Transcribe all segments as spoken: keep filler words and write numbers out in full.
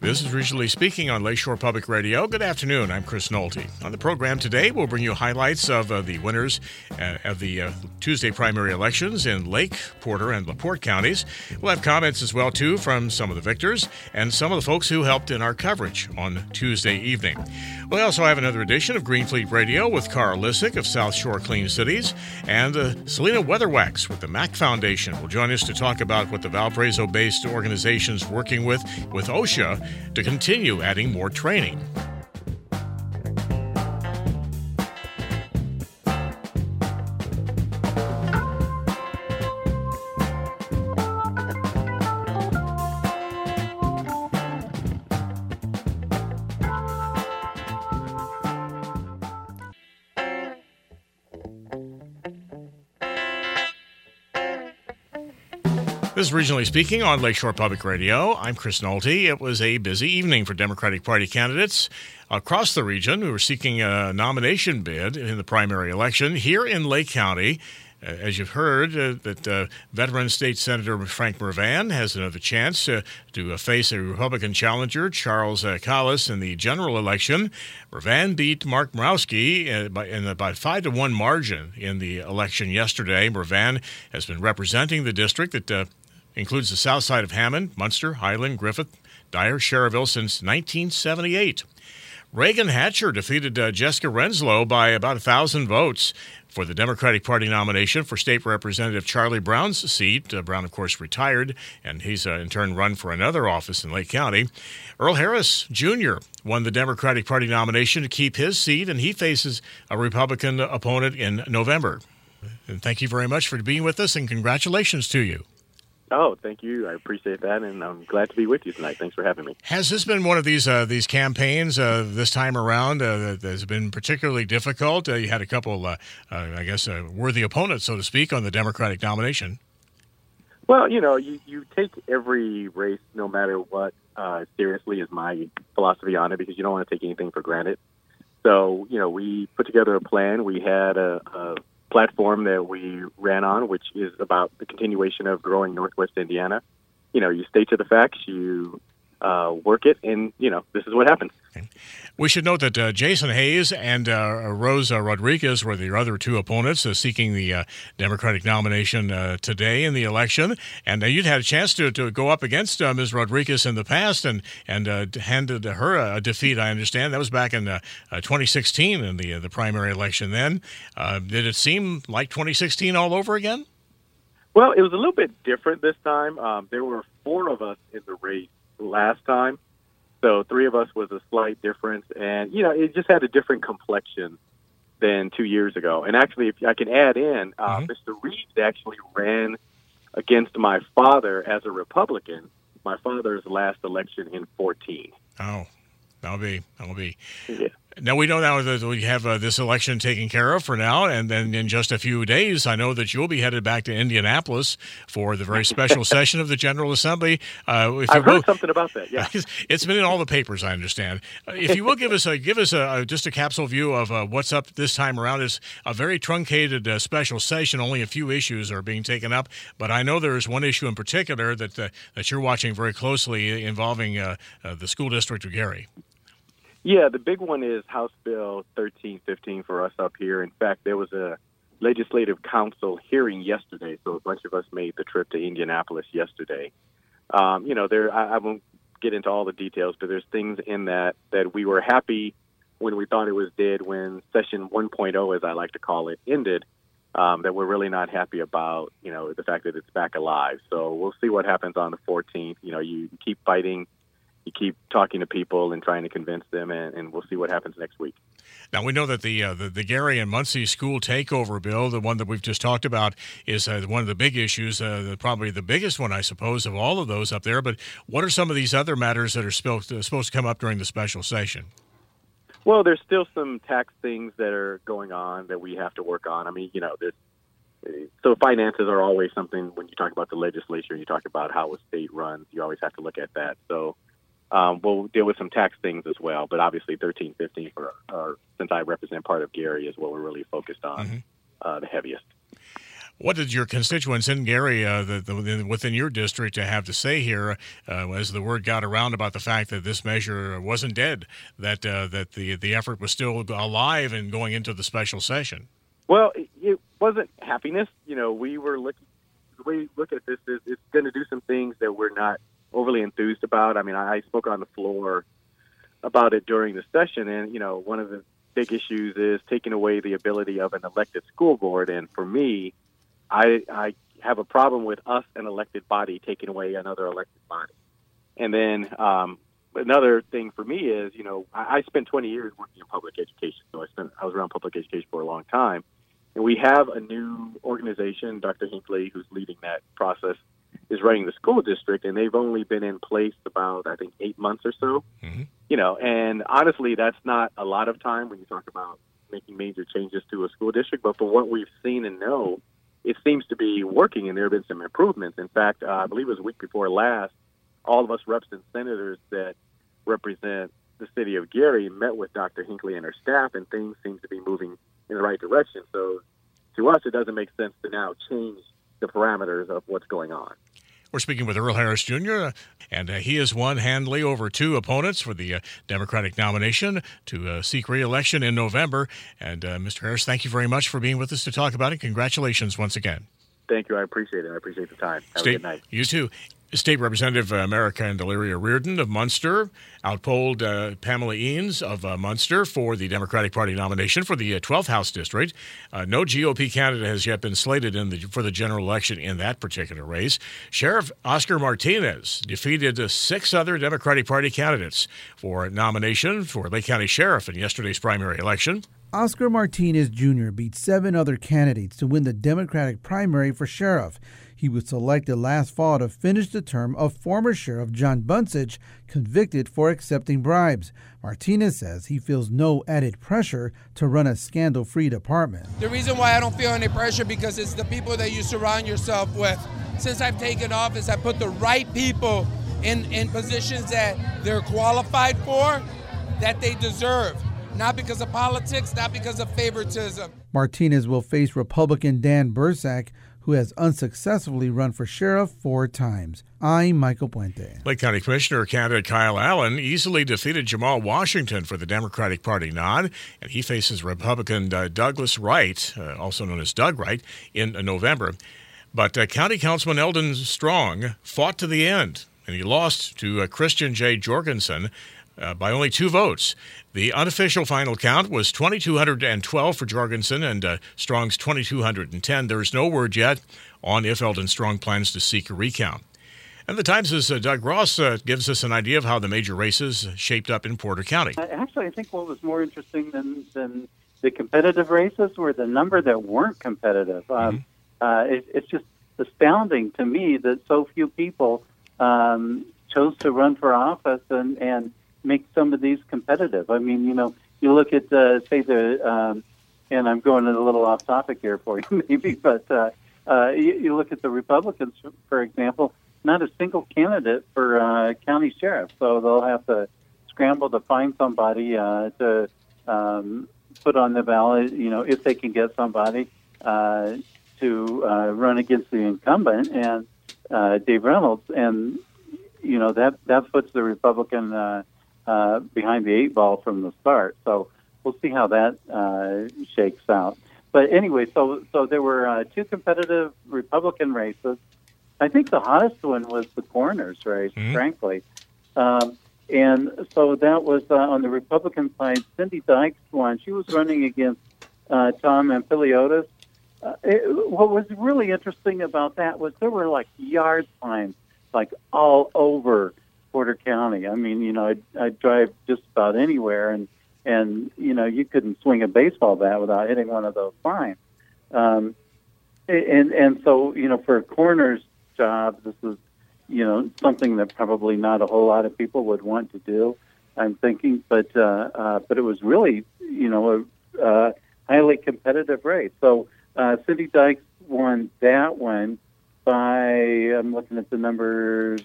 This is Regionally Speaking on Lakeshore Public Radio. Good afternoon. I'm Chris Nolte. On the program today, we'll bring you highlights of uh, the winners uh, of the uh, Tuesday primary elections in Lake, Porter, and LaPorte counties. We'll have comments as well, too, from some of the victors and some of the folks who helped in our coverage on Tuesday evening. We'll also have another edition of Green Fleet Radio with Carl Lissick of South Shore Clean Cities, and uh, Selena Weatherwax with the Mac Foundation will join us to talk about what the Valparaiso-based organization's working with with OSHA to continue adding more training. This is Regionally Speaking on Lakeshore Public Radio. I'm Chris Nolte. It was a busy evening for Democratic Party candidates across the region who were seeking a nomination bid in the primary election here in Lake County. Uh, as you've heard, uh, that uh, veteran State Senator Frank Mervan has another chance uh, to uh, face a Republican challenger, Charles uh, Collis, in the general election. Mervan beat Mark Morawski uh, by, in a by five to one margin in the election yesterday. Mervan has been representing the district that uh, includes the south side of Hammond, Munster, Highland, Griffith, Dyer, Sherrville since nineteen seventy-eight. Reagan Hatcher defeated uh, Jessica Renslow by about one thousand votes for the Democratic Party nomination for State Representative Charlie Brown's seat. Uh, Brown, of course, retired, and he's uh, in turn run for another office in Lake County. Earl Harris Junior won the Democratic Party nomination to keep his seat, and he faces a Republican opponent in November. And thank you very much for being with us, and congratulations to you. Oh, thank you. I appreciate that, and I'm glad to be with you tonight. Thanks for having me. Has this been one of these uh, these campaigns uh, this time around uh, that has been particularly difficult? Uh, you had a couple, uh, uh, I guess, uh, worthy opponents, so to speak, on the Democratic nomination. Well, you know, you, you take every race, no matter what, uh, seriously is my philosophy on it, because you don't want to take anything for granted. So, you know, we put together a plan. We had a, a platform that we ran on, which is about the continuation of growing Northwest Indiana. You know, you stay to the facts, you uh, work it, and, you know, this is what happens. Okay. We should note that uh, Jason Hayes and uh, Rose uh, Rodriguez were the other two opponents uh, seeking the uh, Democratic nomination uh, today in the election. And uh, you'd had a chance to, to go up against uh, Miz Rodriguez in the past and, and uh, handed her a defeat, I understand. That was back in uh, uh, twenty sixteen in the, uh, the primary election then. Uh, did it seem like twenty sixteen all over again? Well, it was a little bit different this time. Um, there were four of us in the race last time. So three of us was a slight difference, and, you know, it just had a different complexion than two years ago. And actually, if I can add in, uh, mm-hmm. Mister Reeves actually ran against my father as a Republican, my father's last election in fourteen. Oh, that'll be, that'll be. Yeah. Now, we know now that we have uh, this election taken care of for now, and then in just a few days, I know that you'll be headed back to Indianapolis for the very special session of the General Assembly. Uh, if I've you heard will, something about that, yeah. It's been in all the papers, I understand. Uh, if you will give us a, give us a, a, just a capsule view of uh, what's up this time around. It's a very truncated uh, special session. Only a few issues are being taken up, but I know there is one issue in particular that, uh, that you're watching very closely involving uh, uh, the school district of Gary. Yeah, the big one is House Bill thirteen fifteen for us up here. In fact, there was a legislative council hearing yesterday, so a bunch of us made the trip to Indianapolis yesterday. Um, you know, there I, I won't get into all the details, but there's things in that that we were happy when we thought it was dead, when session one point oh, as I like to call it, ended, um, that we're really not happy about, you know, the fact that it's back alive. So we'll see what happens on the fourteenth. You know, you keep fighting. You keep talking to people and trying to convince them, and, and we'll see what happens next week. Now, we know that the, uh, the the Gary and Muncie school takeover bill, the one that we've just talked about, is uh, one of the big issues, uh, the, probably the biggest one, I suppose, of all of those up there. But what are some of these other matters that are supposed to, supposed to come up during the special session? Well, there's still some tax things that are going on that we have to work on. I mean, you know, there's so finances are always something when you talk about the legislature, you talk about how a state runs, you always have to look at that. So Um, we'll deal with some tax things as well, but obviously thirteen fifteen, for, uh, since I represent part of Gary, is what we're really focused on, mm-hmm. uh, the heaviest. What did your constituents in Gary, uh, the, the, within your district, have to say here uh, as the word got around about the fact that this measure wasn't dead, that uh, that the the effort was still alive and going into the special session? Well, it, it wasn't happiness. You know, we were looking. The way we look at this is it's going to do some things that we're not overly enthused about. I mean, I spoke on the floor about it during the session, and you know, one of the big issues is taking away the ability of an elected school board, and for me, I, I have a problem with us, an elected body, taking away another elected body. And then um, another thing for me is, you know, I, I spent twenty years working in public education, so I spent I was around public education for a long time. And we have a new organization, Doctor Hinckley, who's leading that process, is running the school district, and they've only been in place about, I think, eight months or so. Mm-hmm. You know, and honestly, that's not a lot of time when you talk about making major changes to a school district. But for what we've seen and know, it seems to be working, and there have been some improvements. In fact, uh, I believe it was a week before last, all of us reps and senators that represent the city of Gary met with Doctor Hinckley and her staff, and things seem to be moving in the right direction. So to us, it doesn't make sense to now change the parameters of what's going on. We're speaking with Earl Harris Junior, and uh, he has won handily over two opponents for the uh, Democratic nomination to uh, seek re-election in November. And uh, Mister Harris, thank you very much for being with us to talk about it. Congratulations once again. Thank you. I appreciate it. I appreciate the time. Have State, a good night. You too. State Representative uh, America Candelaria Reardon of Munster outpolled uh, Pamela Eanes of uh, Munster for the Democratic Party nomination for the uh, twelfth House District. Uh, no G O P candidate has yet been slated in the, for the general election in that particular race. Sheriff Oscar Martinez defeated uh, six other Democratic Party candidates for nomination for Lake County Sheriff in yesterday's primary election. Oscar Martinez Junior beat seven other candidates to win the Democratic primary for sheriff. He was selected last fall to finish the term of former Sheriff John Bunsich, convicted for accepting bribes. Martinez says he feels no added pressure to run a scandal-free department. The reason why I don't feel any pressure because it's the people that you surround yourself with. Since I've taken office, I put the right people in, in positions that they're qualified for, that they deserve. Not because of politics, not because of favoritism. Martinez will face Republican Dan Bursack, who has unsuccessfully run for sheriff four times. I'm Michael Puente. Lake County Commissioner candidate Kyle Allen easily defeated Jamal Washington for the Democratic Party nod, and he faces Republican uh, Douglas Wright, uh, also known as Doug Wright, in uh, November. But uh, County Councilman Eldon Strong fought to the end, and he lost to uh, Christian J. Jorgensen Uh, by only two votes. The unofficial final count was two thousand two hundred twelve for Jorgensen and uh, Strong's two thousand two hundred ten. There's no word yet on if Eldon Strong plans to seek a recount. And the Times' uh, Doug Ross uh, gives us an idea of how the major races shaped up in Porter County. Actually, I think what was more interesting than, than the competitive races were the number that weren't competitive. Um, mm-hmm. uh, it, it's just astounding to me that so few people um, chose to run for office and, and make some of these competitive. I mean, you know, you look at, uh, say, the, um, and I'm going a little off topic here for you maybe, but uh, uh, you, you look at the Republicans, for example, not a single candidate for uh, county sheriff. So they'll have to scramble to find somebody uh, to um, put on the ballot, you know, if they can get somebody uh, to uh, run against the incumbent and uh, Dave Reynolds. And, you know, that, that puts the Republican uh, Uh, behind the eight ball from the start. So we'll see how that uh, shakes out. But anyway, so so there were uh, two competitive Republican races. I think the hottest one was the coroner's race, mm-hmm. frankly. Um, and so that was uh, on the Republican side. Cindy Dykes won. She was running against uh, Tom Ampiliotis. Uh, it, what was really interesting about that was there were like yard signs like all over Porter County. I mean, you know, I'd, I'd drive just about anywhere, and and you know, you couldn't swing a baseball bat without hitting one of those signs. Um, and and so, you know, for a coroner's job, this is, you know, something that probably not a whole lot of people would want to do, I'm thinking, but uh, uh, but it was really, you know, a uh, highly competitive race. So uh, Cindy Dykes won that one by, I'm looking at the numbers.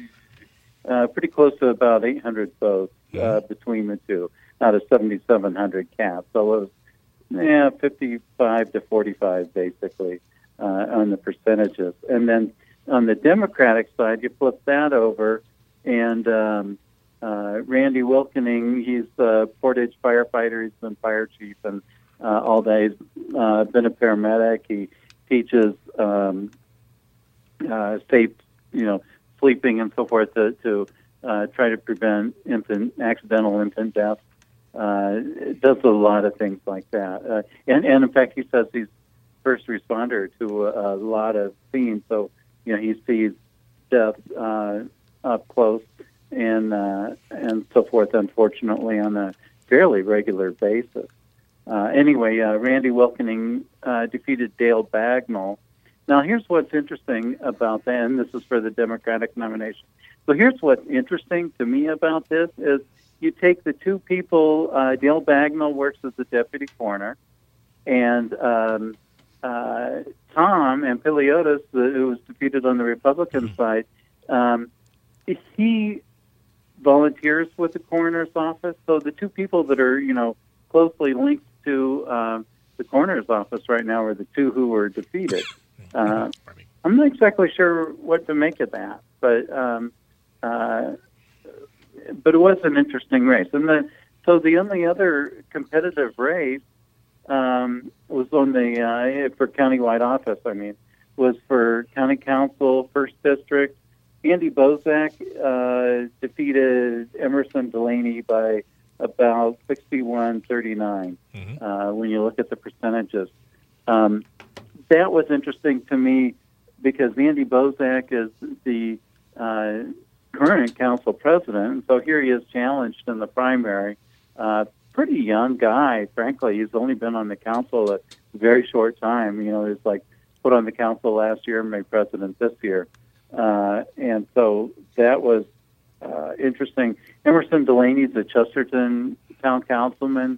Uh, pretty close to about eight hundred votes uh, between the two, out of seventy-seven hundred cap. So it was yeah, fifty-five to forty-five, basically, uh, on the percentages. And then on the Democratic side, you flip that over, and um, uh, Randy Wilkening, he's a Portage firefighter. He's been fire chief and uh, all day. He's uh, been a paramedic. He teaches um, uh, safe, you know, sleeping and so forth to, to uh, try to prevent infant accidental infant death. Uh, it does a lot of things like that. Uh, and, and in fact, he says he's first responder to a, a lot of scenes. So, you know, he sees death uh, up close and uh, and so forth, unfortunately, on a fairly regular basis. Uh, anyway, uh, Randy Wilkening uh, defeated Dale Bagnall. Now, here's what's interesting about that, and this is for the Democratic nomination. So here's what's interesting to me about this is you take the two people, uh, Dale Bagnall works as a deputy coroner, and um, uh, Tom Ampiliotis, uh, who was defeated on the Republican side, um, he volunteers with the coroner's office. So the two people that are, you know, closely linked to uh, the coroner's office right now are the two who were defeated. Uh, I'm not exactly sure what to make of that, but um, uh, but it was an interesting race. And the, so the only other competitive race um, was on the uh, for countywide office. I mean, was for county council, first district. Andy Bozak uh, defeated Emerson Delaney by about sixty-one thirty-nine. Mm-hmm. uh, when you look at the percentages. Um, that was interesting to me because Andy Bozak is the uh, current council president, and so here he is challenged in the primary. Uh, pretty young guy, frankly. He's only been on the council a very short time. You know, he was like put on the council last year and made president this year. Uh, and so that was uh, interesting. Emerson Delaney's a Chesterton town councilman,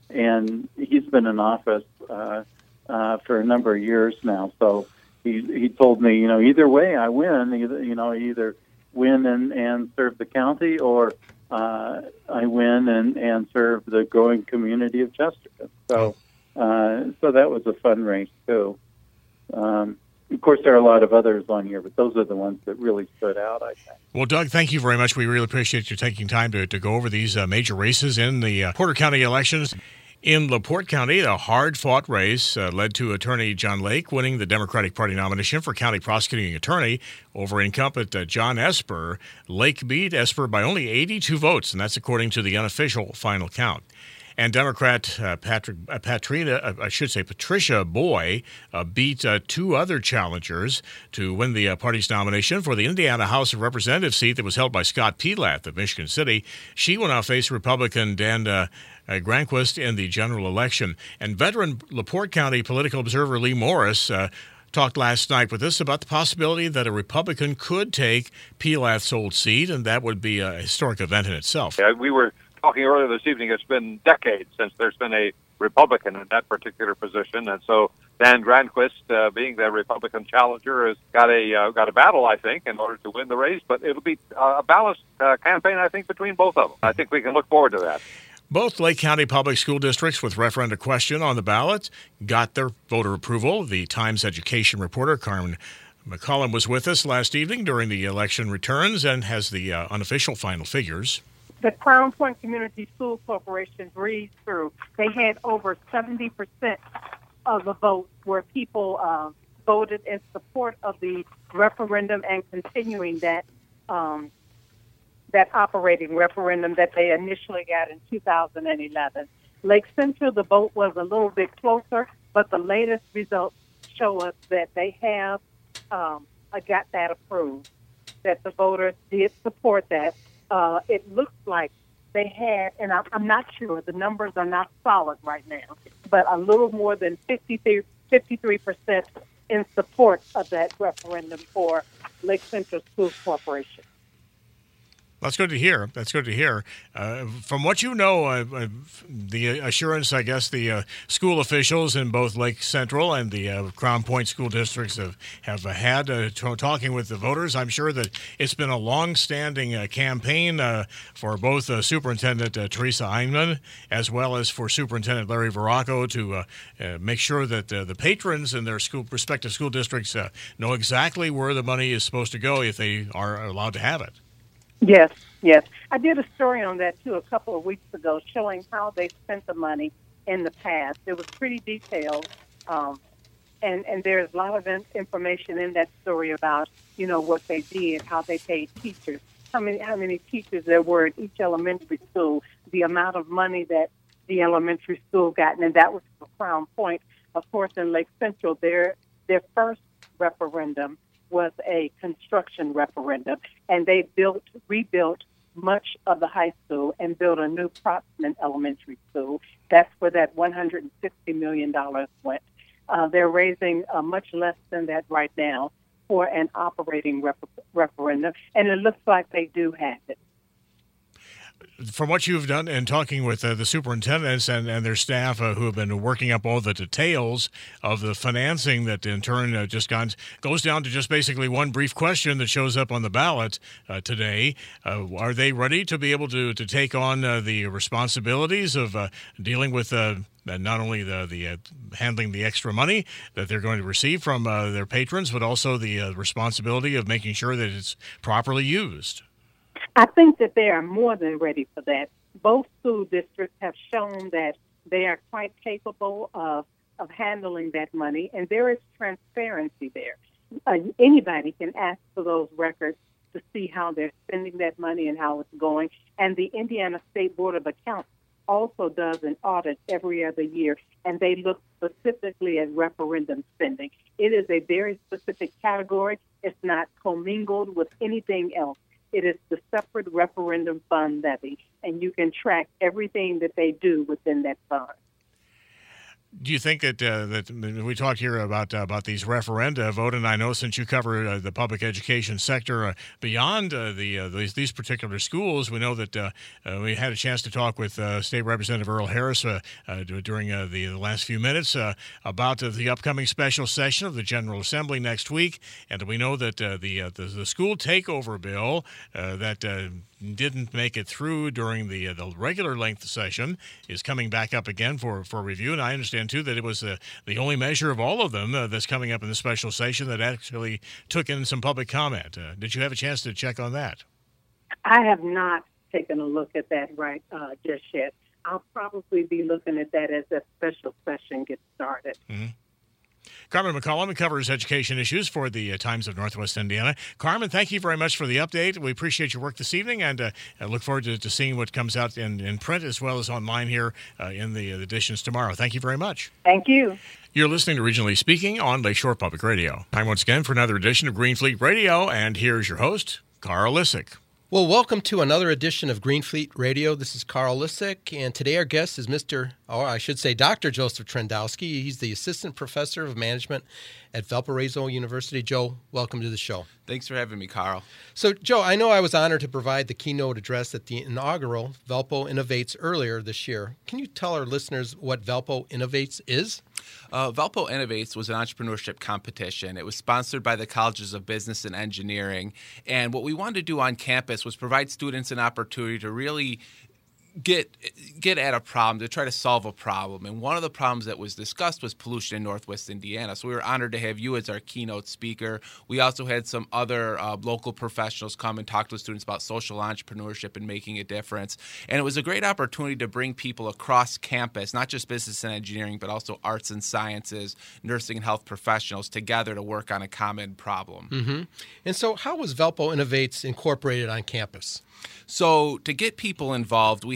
and he's been in office uh, uh, for a number of years now. So he he told me, you know, either way I win. Either, you know, either win and, and serve the county, or uh, I win and, and serve the growing community of Chesterton. So uh, so that was a fun race too. Um, Of course, there are a lot of others on here, but those are the ones that really stood out, I think. Well, Doug, thank you very much. We really appreciate you taking time to, to go over these uh, major races in the uh, Porter County elections. In LaPorte County, a hard-fought race uh, led to Attorney John Lake winning the Democratic Party nomination for county prosecuting attorney over incumbent uh, John Esper. Lake beat Esper by only eighty-two votes, and that's according to the unofficial final count. And Democrat uh, Patrick, uh, Patrina, uh, I should say Patricia Boy, uh, beat uh, two other challengers to win the uh, party's nomination for the Indiana House of Representatives seat that was held by Scott Pelath of Michigan City. She will now face Republican Dan uh, uh, Granquist in the general election. And veteran LaPorte County political observer Lee Morris uh, talked last night with us about the possibility that a Republican could take Pelath's old seat, and that would be a historic event in itself. Yeah, we were talking earlier this evening, it's been decades since there's been a Republican in that particular position, and so Dan Granquist, uh, being the Republican challenger, has got a uh, got a battle, I think, in order to win the race. But it'll be uh, a balanced uh, campaign, I think, between both of them. I think we can look forward to that. Both Lake County public school districts with referenda question on the ballot got their voter approval. The Times education reporter Carmen McCollum was with us last evening during the election returns and has the uh, unofficial final figures. The Crown Point Community School Corporation breezed through. They had over seventy percent of the vote where people uh, voted in support of the referendum and continuing that um, that operating referendum that they initially got in two thousand eleven. Lake Central, the vote was a little bit closer, but the latest results show us that they have um, got that approved, that the voters did support that. Uh, it looks like they had, and I'm, I'm not sure, the numbers are not solid right now, but a little more than fifty-three percent in support of that referendum for Lake Central Schools Corporation. That's good to hear. That's good to hear. Uh, from what you know, uh, uh, the assurance, I guess, the uh, school officials in both Lake Central and the uh, Crown Point school districts have, have uh, had uh, t- talking with the voters. I'm sure that it's been a long-standing uh, campaign uh, for both uh, Superintendent uh, Teresa Einman as well as for Superintendent Larry Verrocco to uh, uh, make sure that uh, the patrons in their school respective school districts uh, know exactly where the money is supposed to go if they are allowed to have it. Yes, yes. I did a story on that, too, a couple of weeks ago, showing how they spent the money in the past. It was pretty detailed, um, and, and there's a lot of in- information in that story about, you know, what they did, how they paid teachers, how many how many teachers there were at each elementary school, the amount of money that the elementary school got, and that was for Crown Point. Of course, in Lake Central, their their first referendum was a construction referendum, and they built, rebuilt much of the high school and built a new Protsman Elementary School. That's where that one hundred sixty million dollars went. Uh, they're raising uh, much less than that right now for an operating ref- referendum, and it looks like they do have it. From what you've done and talking with uh, the superintendents and, and their staff uh, who have been working up all the details of the financing that in turn uh, just gone, goes down to just basically one brief question that shows up on the ballot uh, today. Uh, are they ready to be able to, to take on uh, the responsibilities of uh, dealing with uh, not only the, the uh, handling the extra money that they're going to receive from uh, their patrons, but also the uh, responsibility of making sure that it's properly used? I think that they are more than ready for that. Both school districts have shown that they are quite capable of, of handling that money, and there is transparency there. Uh, anybody can ask for those records to see how they're spending that money and how it's going. And the Indiana State Board of Accounts also does an audit every other year, and they look specifically at referendum spending. It is a very specific category. It's not commingled with anything else. It is the separate referendum fund levy, and you can track everything that they do within that fund. Do you think that uh, that we talked here about uh, about these referenda vote, and I know since you cover uh, the public education sector uh, beyond uh, the uh, these, these particular schools, we know that uh, uh, we had a chance to talk with uh, State Representative Earl Harris uh, uh, during uh, the, the last few minutes uh, about uh, the upcoming special session of the General Assembly next week, and we know that uh, the, uh, the the school takeover bill uh, that uh, didn't make it through during the uh, the regular length session is coming back up again for, for review, and I understand too that it was uh, the only measure of all of them uh, that's coming up in the special session that actually took in some public comment. Uh, did you have a chance to check on that? I have not taken a look at that right uh, just yet. I'll probably be looking at that as that special session gets started. Mm-hmm. Carmen McCollum covers education issues for the uh, Times of Northwest Indiana. Carmen, thank you very much for the update. We appreciate your work this evening, and uh, I look forward to, to seeing what comes out in, in print as well as online here uh, in the, uh, the editions tomorrow. Thank you very much. Thank you. You're listening to Regionally Speaking on Lakeshore Public Radio. Time once again for another edition of Green Fleet Radio, and here's your host, Carl Lissick. Well, welcome to another edition of Green Fleet Radio. This is Carl Lissick, and today our guest is Mister, or I should say Doctor Joseph Trendowski. He's the Assistant Professor of Management at Valparaiso University. Joe, welcome to the show. Thanks for having me, Carl. So, Joe, I know I was honored to provide the keynote address at the inaugural Valpo Innovates earlier this year. Can you tell our listeners what Valpo Innovates is? Uh, Valpo Innovates was an entrepreneurship competition. It was sponsored by the Colleges of Business and Engineering. And what we wanted to do on campus was provide students an opportunity to really get get at a problem, to try to solve a problem. And one of the problems that was discussed was pollution in Northwest Indiana. So we were honored to have you as our keynote speaker. We also had some other uh, local professionals come and talk to the students about social entrepreneurship and making a difference. And it was a great opportunity to bring people across campus, not just business and engineering, but also arts and sciences, nursing and health professionals together to work on a common problem. Mm-hmm. And so how was Valpo Innovates incorporated on campus? So to get people involved, we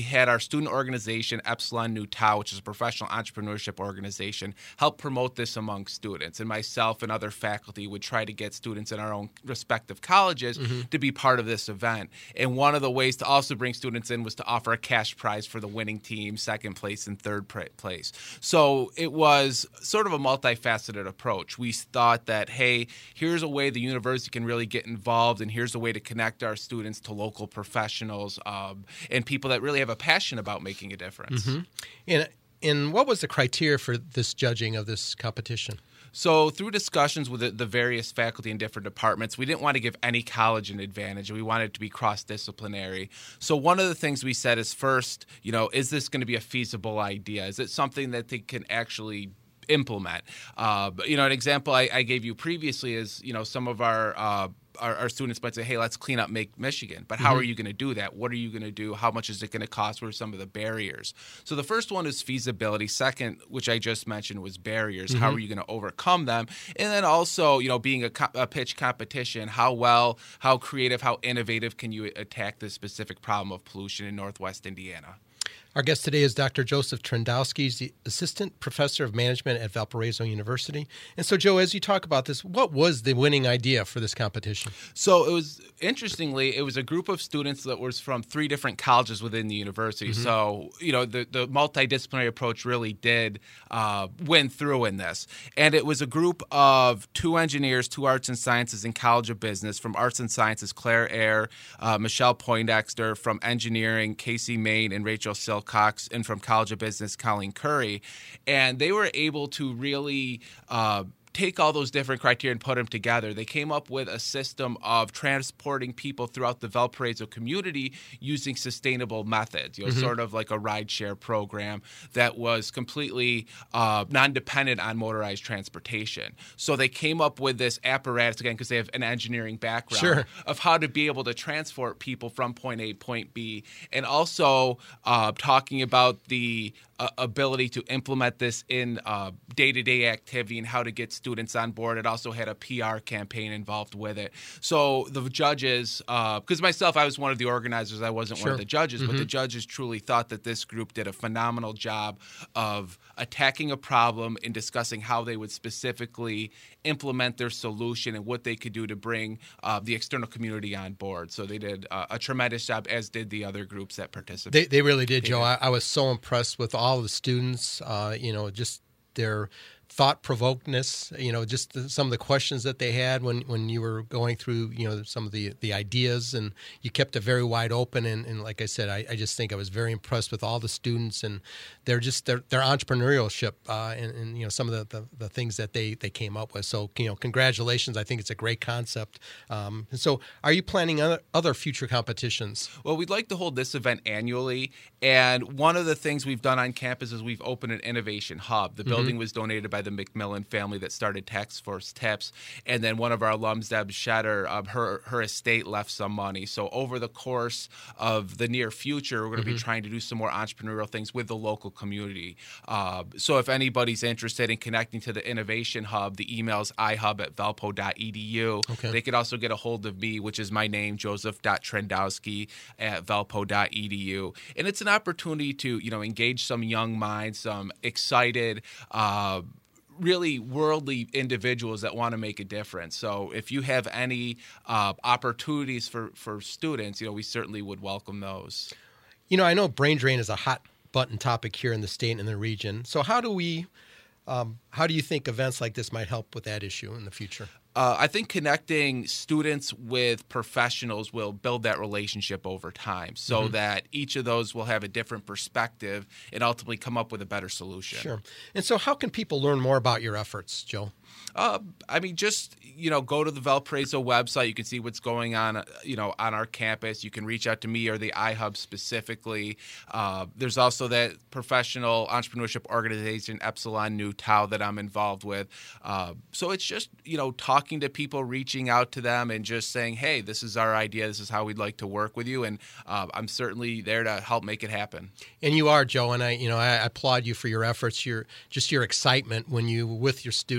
had our student organization, Epsilon Nu Tau, which is a professional entrepreneurship organization, help promote this among students. And myself and other faculty would try to get students in our own respective colleges mm-hmm. to be part of this event. And one of the ways to also bring students in was to offer a cash prize for the winning team, second place and third place. So it was sort of a multifaceted approach. We thought that, hey, here's a way the university can really get involved, and here's a way to connect our students to local professionals um, and people that really have a passion about making a difference. Mm-hmm. And, and what was the criteria for this judging of this competition? So through discussions with the, the various faculty in different departments, we didn't want to give any college an advantage. We wanted it to be cross-disciplinary. So one of the things we said is first, you know, is this going to be a feasible idea? Is it something that they can actually implement? Uh, you know, an example I, I gave you previously is, you know, some of our uh, Our, our students might say, hey, let's clean up Make Michigan. But how mm-hmm. are you going to do that? What are you going to do? How much is it going to cost? What are some of the barriers? So the first one is feasibility. Second, which I just mentioned, was barriers. Mm-hmm. How are you going to overcome them? And then also, you know, being a, co- a pitch competition, how well, how creative, how innovative can you attack this specific problem of pollution in Northwest Indiana? Our guest today is Doctor Joseph Trendowski. He's the Assistant Professor of Management at Valparaiso University. And so, Joe, as you talk about this, what was the winning idea for this competition? So it was, interestingly, it was a group of students that was from three different colleges within the university. Mm-hmm. So, you know, the, the multidisciplinary approach really did uh, win through in this. And it was a group of two engineers, two arts and sciences, and College of Business. From arts and sciences, Claire Eyre, uh, Michelle Poindexter. From engineering, Casey Main and Rachel Silk. Cox, and from College of Business, Colleen Curry. And they were able to really uh, take all those different criteria and put them together. They came up with a system of transporting people throughout the Valparaiso community using sustainable methods, you know, mm-hmm. sort of like a rideshare program that was completely uh, non-dependent on motorized transportation. So they came up with this apparatus, again, because they have an engineering background, sure. of how to be able to transport people from point A to point B, and also uh, talking about the uh, ability to implement this in uh, day-to-day activity and how to get students on board. It also had a P R campaign involved with it. So the judges, because uh, myself, I was one of the organizers, I wasn't sure. one of the judges, mm-hmm. but the judges truly thought that this group did a phenomenal job of attacking a problem and discussing how they would specifically implement their solution and what they could do to bring uh, the external community on board. So they did uh, a tremendous job, as did the other groups that participated. They, they really did, Joe. I, I was so impressed with all of the students, uh, you know, just their thought-provokedness, you know, just the, some of the questions that they had when, when you were going through, you know, some of the, the ideas, and you kept it very wide open. And, and like I said, I, I just think I was very impressed with all the students and they're just their their entrepreneurship uh, and, and, you know, some of the, the, the things that they, they came up with. So, you know, congratulations. I think it's a great concept. Um, and so are you planning other, other future competitions? Well, we'd like to hold this event annually. And one of the things we've done on campus is we've opened an innovation hub. The building mm-hmm. was donated by the McMillan family that started Task Force Tips, and then one of our alums, Deb Shetter, um, her her estate left some money. So over the course of the near future, we're going to mm-hmm. be trying to do some more entrepreneurial things with the local community. Uh, so if anybody's interested in connecting to the Innovation Hub, the email is i hub at valpo dot e d u. Okay. They could also get a hold of me, which is my name, joseph dot trendowski at valpo dot e d u. And it's an opportunity to, you know, engage some young minds, some excited uh, really worldly individuals that want to make a difference. So if you have any uh, opportunities for, for students, you know, we certainly would welcome those. You know, I know brain drain is a hot button topic here in the state and in the region. So how do we, um, how do you think events like this might help with that issue in the future? Uh, I think connecting students with professionals will build that relationship over time so mm-hmm. that each of those will have a different perspective and ultimately come up with a better solution. Sure. And so how can people learn more about your efforts, Joe? Uh, I mean, just, you know, go to the Valparaiso website. You can see what's going on, you know, on our campus. You can reach out to me or the iHub specifically. Uh, there's also that professional entrepreneurship organization, Epsilon Nu Tau, that I'm involved with. Uh, so it's just, you know, talking to people, reaching out to them and just saying, hey, this is our idea. This is how we'd like to work with you. And uh, I'm certainly there to help make it happen. And you are, Joe, and I, you know, I applaud you for your efforts, your just your excitement when you were with your students and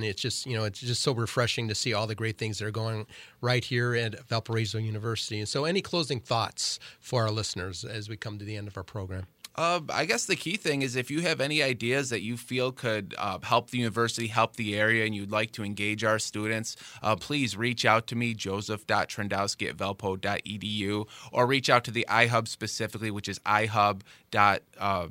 it's just, you know, it's just so refreshing to see all the great things that are going right here at Valparaiso University. And so any closing thoughts for our listeners as we come to the end of our program? Uh, I guess the key thing is if you have any ideas that you feel could uh, help the university, help the area, and you'd like to engage our students, uh, please reach out to me, joseph dot trendowski at valpo dot e d u, or reach out to the iHub specifically, which is ihub dot uh,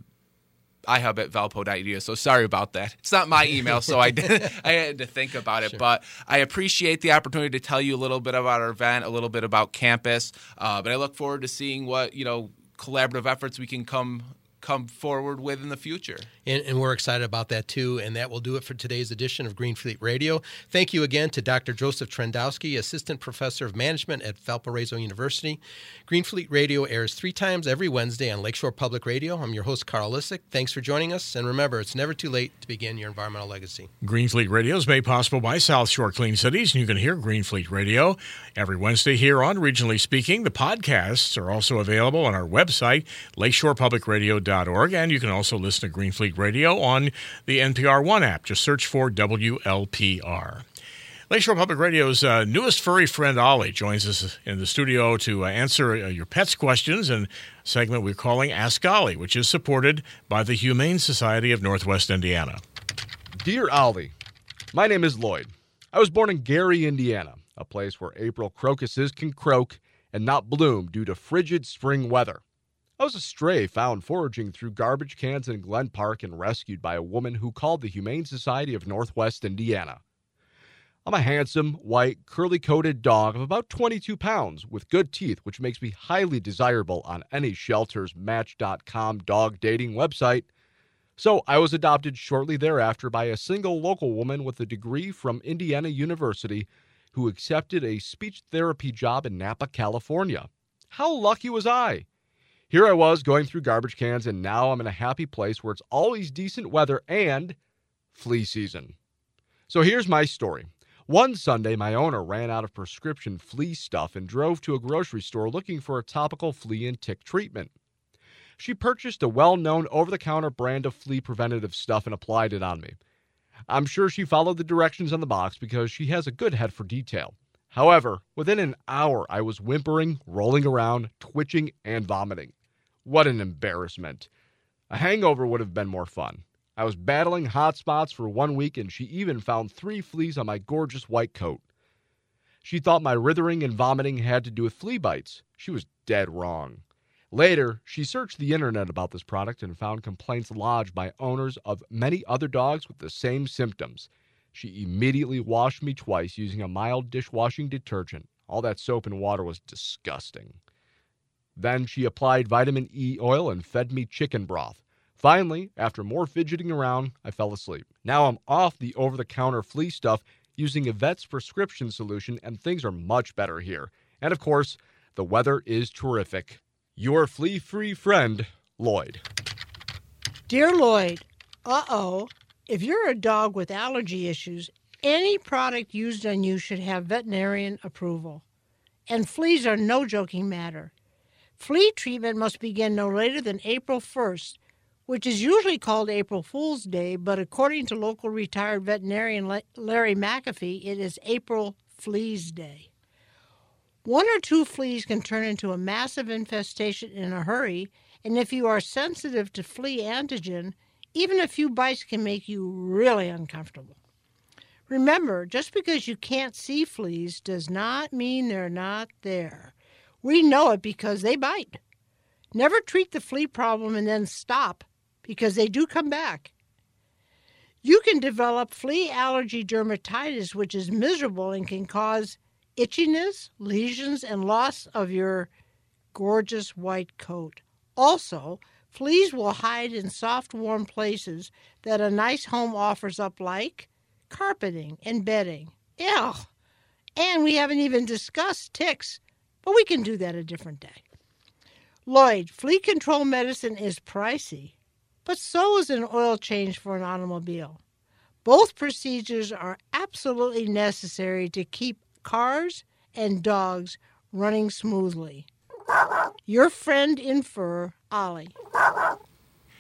ihub at valpo dot e d u. So sorry about that. It's not my email, so I did, I had to think about it. Sure. But I appreciate the opportunity to tell you a little bit about our event, a little bit about campus. Uh, but I look forward to seeing what, you know, collaborative efforts we can come come forward with in the future. And, and we're excited about that, too. And that will do it for today's edition of Greenfleet Radio. Thank you again to Doctor Joseph Trendowski, Assistant Professor of Management at Valparaiso University. Greenfleet Radio airs three times every Wednesday on Lakeshore Public Radio. I'm your host, Carl Lissick. Thanks for joining us. And remember, it's never too late to begin your environmental legacy. Greenfleet Radio is made possible by South Shore Clean Cities, and you can hear Greenfleet Radio every Wednesday here on Regionally Speaking. The podcasts are also available on our website, lakeshore public radio dot org, and you can also listen to Greenfleet Radio on the N P R One app. Just search for W L P R. Lakeshore Public Radio's uh, newest furry friend, Ollie, joins us in the studio to uh, answer uh, your pets' questions in a segment we're calling Ask Ollie, which is supported by the Humane Society of Northwest Indiana. Dear Ollie, my name is Lloyd. I was born in Gary, Indiana, a place where April crocuses can croak and not bloom due to frigid spring weather. I was a stray found foraging through garbage cans in Glen Park and rescued by a woman who called the Humane Society of Northwest Indiana. I'm a handsome, white, curly-coated dog of about twenty-two pounds with good teeth, which makes me highly desirable on any shelter's Match dot com dog dating website. So I was adopted shortly thereafter by a single local woman with a degree from Indiana University who accepted a speech therapy job in Napa, California. How lucky was I? Here I was going through garbage cans, and now I'm in a happy place where it's always decent weather and flea season. So here's my story. One Sunday, my owner ran out of prescription flea stuff and drove to a grocery store looking for a topical flea and tick treatment. She purchased a well-known over-the-counter brand of flea preventative stuff and applied it on me. I'm sure she followed the directions on the box because she has a good head for detail. However, within an hour, I was whimpering, rolling around, twitching, and vomiting. What an embarrassment. A hangover would have been more fun. I was battling hot spots for one week, and she even found three fleas on my gorgeous white coat. She thought my writhing and vomiting had to do with flea bites. She was dead wrong. Later, she searched the internet about this product and found complaints lodged by owners of many other dogs with the same symptoms. She immediately washed me twice using a mild dishwashing detergent. All that soap and water was disgusting. Then she applied vitamin E oil and fed me chicken broth. Finally, after more fidgeting around, I fell asleep. Now I'm off the over-the-counter flea stuff using a vet's prescription solution, and things are much better here. And of course, the weather is terrific. Your flea-free friend, Lloyd. Dear Lloyd, uh-oh. If you're a dog with allergy issues, any product used on you should have veterinarian approval. And fleas are no joking matter. Flea treatment must begin no later than April first, which is usually called April Fool's Day, but according to local retired veterinarian Larry McAfee, it is April Fleas Day. One or two fleas can turn into a massive infestation in a hurry, and if you are sensitive to flea antigen, even a few bites can make you really uncomfortable. Remember, just because you can't see fleas does not mean they're not there. We know it because they bite. Never treat the flea problem and then stop, because they do come back. You can develop flea allergy dermatitis, which is miserable and can cause itchiness, lesions, and loss of your gorgeous white coat. Also, fleas will hide in soft, warm places that a nice home offers up, like carpeting and bedding. Ew! And we haven't even discussed ticks, but we can do that a different day. Lloyd, flea control medicine is pricey, but so is an oil change for an automobile. Both procedures are absolutely necessary to keep cars and dogs running smoothly. Your friend in fur, Ollie.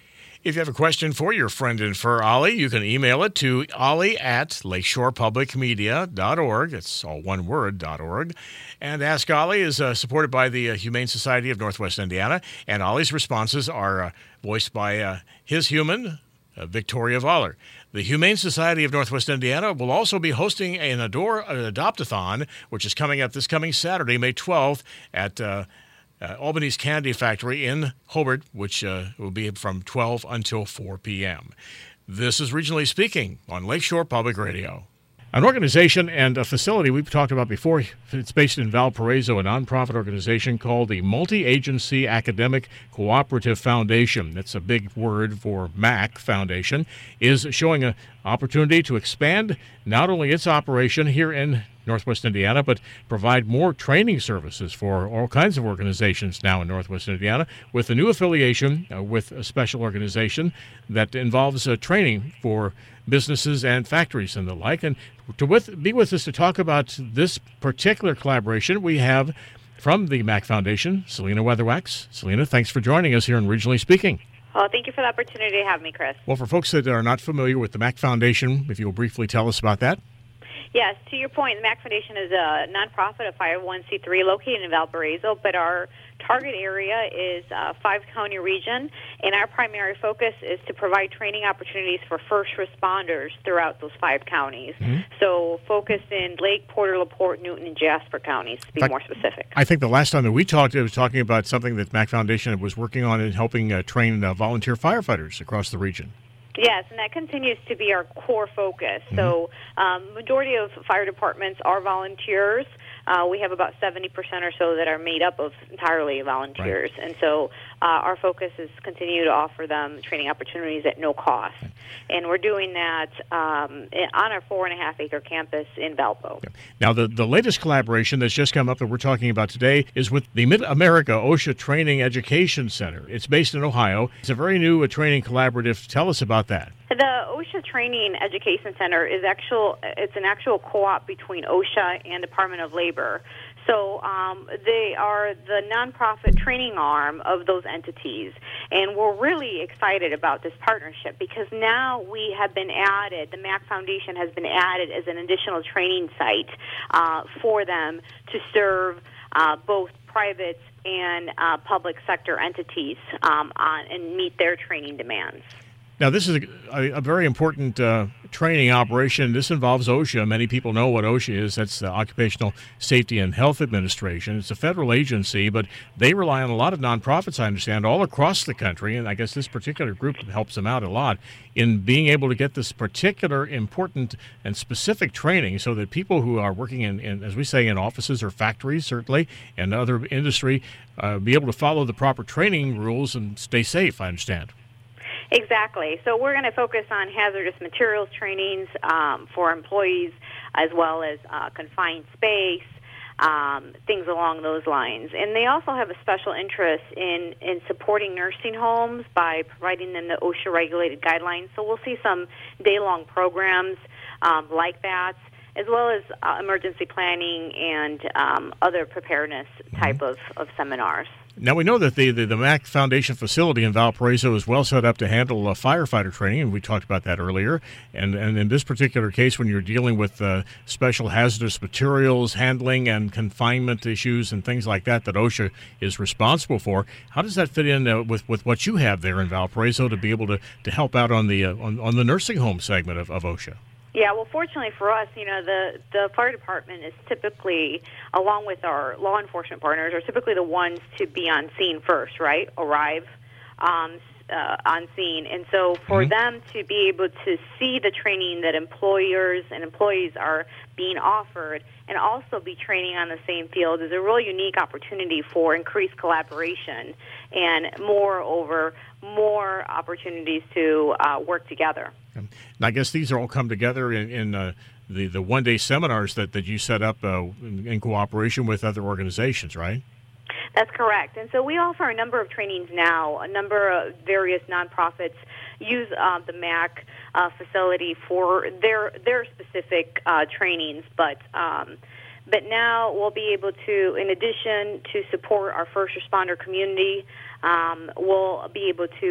If you have a question for your friend in fur, Ollie, you can email it to ollie at lakeshore public media dot org. It's all one word, .org. And Ask Ollie is uh, supported by the uh, Humane Society of Northwest Indiana, and Ollie's responses are uh, voiced by uh, his human, uh, Victoria Voller. The Humane Society of Northwest Indiana will also be hosting an, adore, an adopt-a-thon, which is coming up this coming Saturday, May twelfth, at uh, Uh, Albany's Candy Factory in Hobart, which uh, will be from twelve until four p.m. This is Regionally Speaking on Lakeshore Public Radio. An organization and a facility we've talked about before, it's based in Valparaiso, a nonprofit organization called the Multi-Agency Academic Cooperative Foundation. That's a big word for M A C Foundation, is showing an opportunity to expand not only its operation here in Northwest Indiana, but provide more training services for all kinds of organizations now in Northwest Indiana with a new affiliation uh, with a special organization that involves uh, training for businesses and factories and the like. And to with, be with us to talk about this particular collaboration, we have from the M A C Foundation, Selena Weatherwax. Selena, thanks for joining us here in Regionally Speaking. Well, thank you for the opportunity to have me, Chris. Well, for folks that are not familiar with the M A C Foundation, if you'll briefly tell us about that. Yes, to your point, the M A C Foundation is a nonprofit, a five oh one c three located in Valparaiso, but our target area is a five-county region, and our primary focus is to provide training opportunities for first responders throughout those five counties. Mm-hmm. So focused in Lake, Porter, LaPorte, Newton, and Jasper counties, to be fact, more specific. I think the last time that we talked, it was talking about something that M A C Foundation was working on in helping uh, train uh, volunteer firefighters across the region. Yes, and that continues to be our core focus. Mm-hmm. So um, majority of fire departments are volunteers. Uh, we have about seventy percent or so that are made up of entirely volunteers. Right. And so uh, our focus is continue to offer them training opportunities at no cost. Right. And we're doing that um, on our four and a half acre campus in Valpo. Okay. Now, the, the latest collaboration that's just come up that we're talking about today is with the Mid-America OSHA Training Education Center. It's based in Ohio. It's a very new uh, training collaborative. Tell us about that. The OSHA Training Education Center is actual. It's an actual co-op between OSHA and Department of Labor. So um, they are the nonprofit training arm of those entities. And we're really excited about this partnership because now we have been added, the M A C Foundation has been added as an additional training site uh, for them to serve uh, both private and uh, public sector entities um, on, and meet their training demands. Now, this is a, a very important uh, training operation. This involves OSHA. Many people know what OSHA is. That's the Occupational Safety and Health Administration. It's a federal agency, but they rely on a lot of nonprofits, I understand, all across the country, and I guess this particular group helps them out a lot in being able to get this particular important and specific training so that people who are working in, in as we say, in offices or factories, certainly, and other industry, uh, be able to follow the proper training rules and stay safe, I understand. Exactly. So we're going to focus on hazardous materials trainings um, for employees as well as uh, confined space, um, things along those lines. And they also have a special interest in, in supporting nursing homes by providing them the OSHA-regulated guidelines. So we'll see some day-long programs um, like that, as well as uh, emergency planning and um, other preparedness type of, of seminars. Now, we know that the, the, the M A C Foundation facility in Valparaiso is well set up to handle uh, firefighter training, and we talked about that earlier. And, and in this particular case, when you're dealing with uh, special hazardous materials handling and confinement issues and things like that that OSHA is responsible for, how does that fit in uh, with, with what you have there in Valparaiso to be able to, to help out on the uh, on, on the nursing home segment of, of OSHA? Yeah, well, fortunately for us, you know, the, the fire department is typically, along with our law enforcement partners, are typically the ones to be on scene first, right? Arrive um, uh, on scene. And so for mm-hmm. them to be able to see the training that employers and employees are being offered and also be training on the same field is a really unique opportunity for increased collaboration and, moreover, more opportunities to uh, work together. And I guess these are all come together in, in uh, the, the one-day seminars that, that you set up uh, in, in cooperation with other organizations, right? That's correct. And so we offer a number of trainings now. A number of various nonprofits use uh, the M A C uh, facility for their their specific uh, trainings, but um, but now we'll be able to, in addition to support our first responder community, um, we'll be able to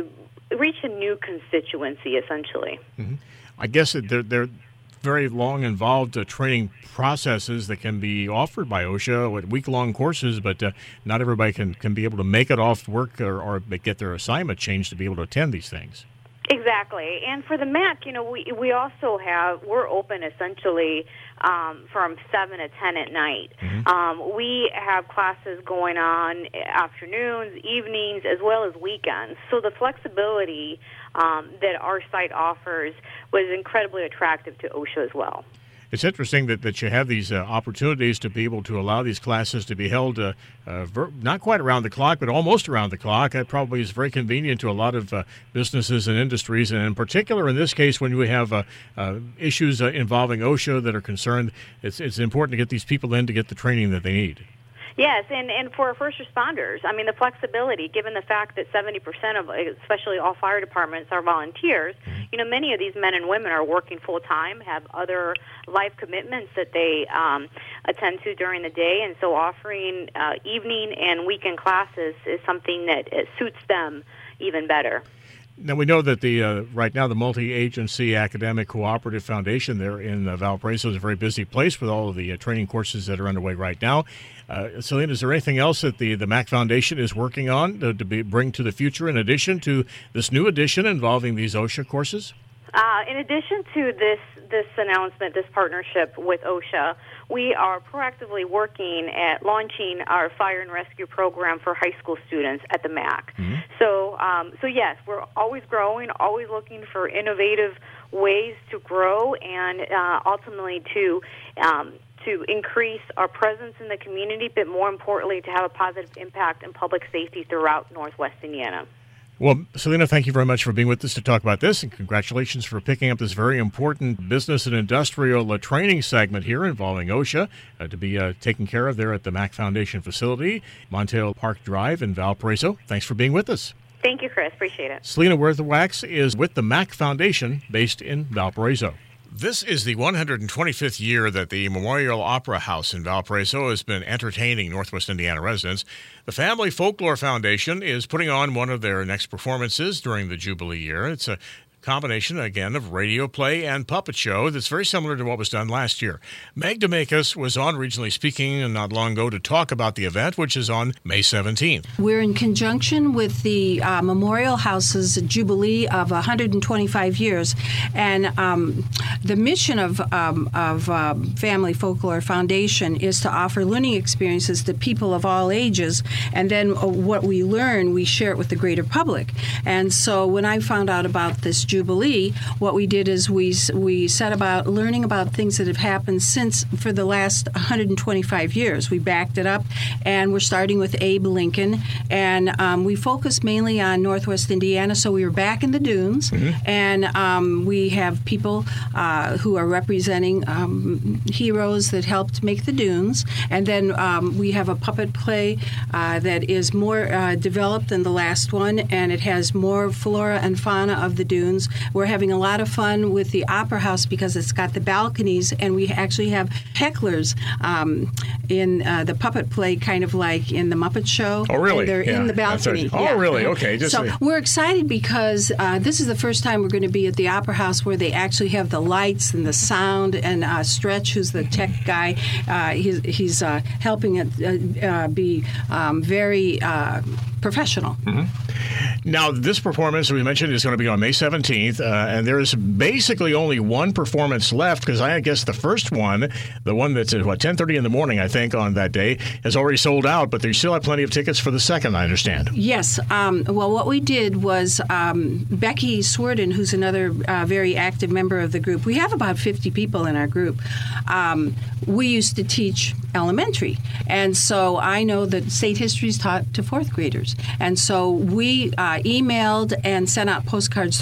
reach a new constituency, essentially. Mm-hmm. I guess that they're, they're very long involved uh, training processes that can be offered by OSHA with week-long courses, but uh, not everybody can, can be able to make it off work or, or get their assignment changed to be able to attend these things. Exactly. And for the M A C, you know, we we also have, we're open essentially um, from seven to ten at night. Mm-hmm. Um, we have classes going on afternoons, evenings, as well as weekends. So the flexibility um, that our site offers was incredibly attractive to OSHA as well. It's interesting that, that you have these uh, opportunities to be able to allow these classes to be held uh, uh, ver- not quite around the clock, but almost around the clock. That probably is very convenient to a lot of uh, businesses and industries, and in particular in this case when we have uh, uh, issues uh, involving OSHA that are concerned, it's, it's important to get these people in to get the training that they need. Yes, and, and for first responders, I mean, the flexibility, given the fact that seventy percent of, especially all fire departments, are volunteers, you know, many of these men and women are working full-time, have other life commitments that they um, attend to during the day, and so offering uh, evening and weekend classes is something that it suits them even better. Now, we know that the uh, right now the Multi-Agency Academic Cooperative Foundation there in uh, Valparaiso is a very busy place with all of the uh, training courses that are underway right now. Uh, Selena, is there anything else that the, the M A C Foundation is working on to, to be, bring to the future in addition to this new edition involving these OSHA courses? Uh, in addition to this this announcement, this partnership with OSHA, we are proactively working at launching our fire and rescue program for high school students at the M A C. Mm-hmm. So, um, so yes, we're always growing, always looking for innovative ways to grow and uh, ultimately to um, to increase our presence in the community, but more importantly, to have a positive impact in public safety throughout Northwest Indiana. Well, Selena, thank you very much for being with us to talk about this, and congratulations for picking up this very important business and industrial uh, training segment here involving OSHA uh, to be uh, taken care of there at the M A C Foundation facility, Montail Park Drive in Valparaiso. Thanks for being with us. Thank you, Chris. Appreciate it. Selena Werthwax is with the M A C Foundation based in Valparaiso. This is the one hundred twenty-fifth year that the Memorial Opera House in Valparaiso has been entertaining Northwest Indiana residents. The Family Folklore Foundation is putting on one of their next performances during the Jubilee year. It's a combination, again, of radio play and puppet show that's very similar to what was done last year. Meg DeMakis was on Regionally Speaking not long ago to talk about the event, which is on May seventeenth. We're in conjunction with the uh, Memorial House's Jubilee of one hundred twenty-five years, and um, the mission of, um, of uh, Family Folklore Foundation is to offer learning experiences to people of all ages, and then uh, what we learn, we share it with the greater public. And so when I found out about this Jubilee, what we did is we we set about learning about things that have happened since for the last one hundred twenty-five years. We backed it up, and we're starting with Abe Lincoln, and um, we focused mainly on Northwest Indiana. So we were back in the dunes, mm-hmm. and um, we have people uh, who are representing um, heroes that helped make the dunes, and then um, we have a puppet play uh, that is more uh, developed than the last one, and it has more flora and fauna of the dunes. We're having a lot of fun with the Opera House because it's got the balconies, and we actually have hecklers um, in uh, the puppet play, kind of like in the Muppet Show. Oh, really? And they're yeah. in the balcony. Oh, yeah. really? Okay. Just so say. We're excited because uh, this is the first time we're going to be at the Opera House where they actually have the lights and the sound, and uh, Stretch, who's the tech guy, uh, he's, he's uh, helping it uh, uh, be um, very uh, professional. Mm-hmm. Now, this performance we mentioned is going to be on May seventeenth, uh, and there is basically only one performance left because I guess the first one, the one that's at, what, ten thirty in the morning, I think, on that day, has already sold out, but they still have plenty of tickets for the second, I understand. Yes. Um, well, what we did was um, Becky Swerden, who's another uh, very active member of the group, we have about fifty people in our group. Um, we used to teach elementary, and so I know that state history is taught to fourth graders. And so we uh, emailed and sent out postcards to all the